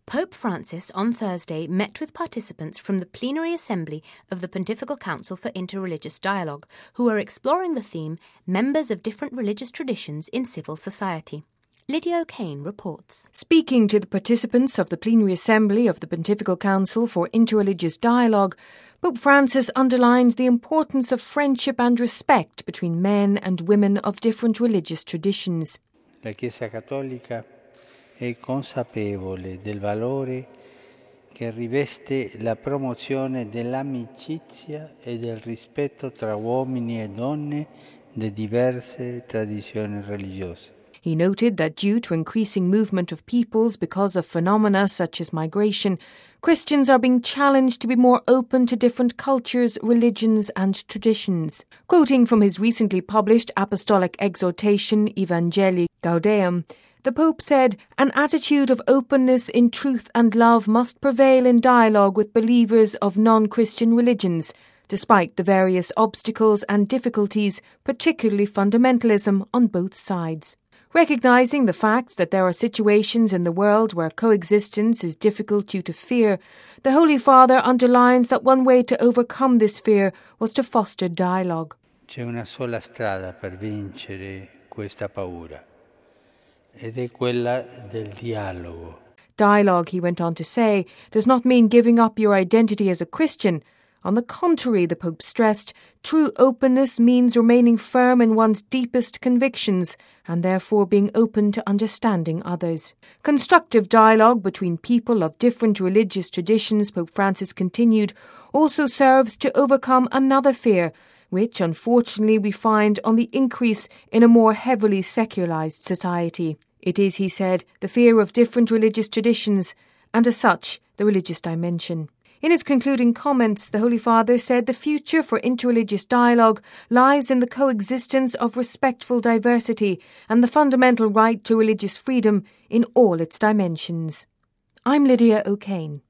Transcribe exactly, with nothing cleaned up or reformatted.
Pope Francis on Thursday met with participants from the Plenary Assembly of the Pontifical Council for Interreligious Dialogue, who are exploring the theme Members of Different Religious Traditions in Civil Society. Lydia O'Kane reports. Speaking to the participants of the Plenary Assembly of the Pontifical Council for Interreligious Dialogue, Pope Francis underlined the importance of friendship and respect between men and women of different religious traditions. La Chiesa Cattolica è consapevole del valore che riveste la promozione dell'amicizia e del rispetto tra uomini e donne di diverse tradizioni religiose. He noted that due to increasing movement of peoples because of phenomena such as migration, Christians are being challenged to be more open to different cultures, religions and traditions. Quoting from his recently published apostolic exhortation Evangelii Gaudeum, the Pope said, "An attitude of openness in truth and love must prevail in dialogue with believers of non-Christian religions, despite the various obstacles and difficulties, particularly fundamentalism, on both sides." Recognising the fact that there are situations in the world where coexistence is difficult due to fear, the Holy Father underlines that one way to overcome this fear was to foster dialogue. C'è una sola strada per vincere questa paura, ed è quella del dialogo. Dialogue, he went on to say, does not mean giving up your identity as a Christian. On the contrary, the Pope stressed, true openness means remaining firm in one's deepest convictions and therefore being open to understanding others. Constructive dialogue between people of different religious traditions, Pope Francis continued, also serves to overcome another fear, which unfortunately we find on the increase in a more heavily secularized society. It is, he said, the fear of different religious traditions and as such, the religious dimension. In his concluding comments, the Holy Father said the future for interreligious dialogue lies in the coexistence of respectful diversity and the fundamental right to religious freedom in all its dimensions. I'm Lydia O'Kane.